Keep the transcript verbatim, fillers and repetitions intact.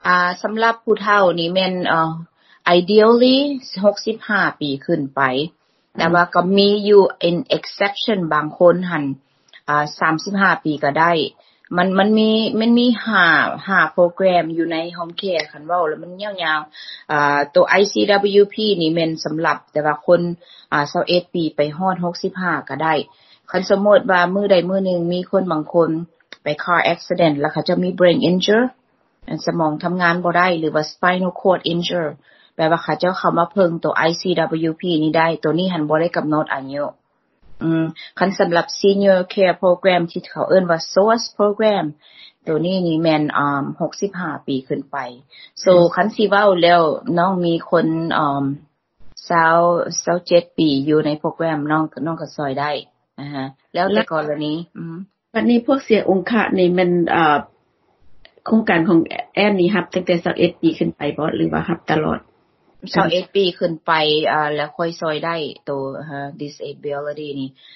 อ่าสำหรับผู้เฒ่านี่แม่นเอ่อ ideally หกสิบห้าปีขึ้นไปแต่ว่าก็มีอยู่ in exception บางคนหั่นอ่าสามสิบห้าปีก็ได้มันมันมีมันมีห้า ห้าโปรแกรมอยู่ใน home care คันเว้าแล้วมันยาวๆอ่าตัว ไอ ซี ดับเบิลยู พี นี่แม่นสำหรับแต่ว่าคนอ่ายี่สิบเอ็ดปีไปฮอดหกสิบห้าก็ได้คันสมมุติว่ามื้อใดมื้อนึงมีคนบางคนไป car accident แล้วเขาจะมี brain injury สมองทำงานบ่ได้หรือว่า spinal cord injury แปลว่าเขาเจ้าเข้ามาเพิ่งตัว ไอ ซี ดับเบิลยู พี นี่ได้ตัวนี้หันบ่ได้กำหนดอายุอืมคันสำหรับ senior care program ที่เขาเอิ้นว่า เอส โอ เอส program ตัวนี้นี่แม่นอ่าหกสิบห้าปีขึ้นไป so คันสิเว้าแล้วน้องมีคนอ่ายี่สิบ ยี่สิบเจ็ดปีอยู่ในโปรแกรมน้องน้องก็ซอยได้นะฮะแล้วแต่กรณีอือบัดนี้พวกเสียองค์คะนี่มันอ่าโครงการของแอนนี่รับตั้งแต่ยี่สิบเอ็ดปีขึ้นไปบ่หรือว่ารับตลอดยี่สิบเอ็ดปีขึ้นไปอ่าแล้วค่อยซอยได้ตัวฮะ disability นี่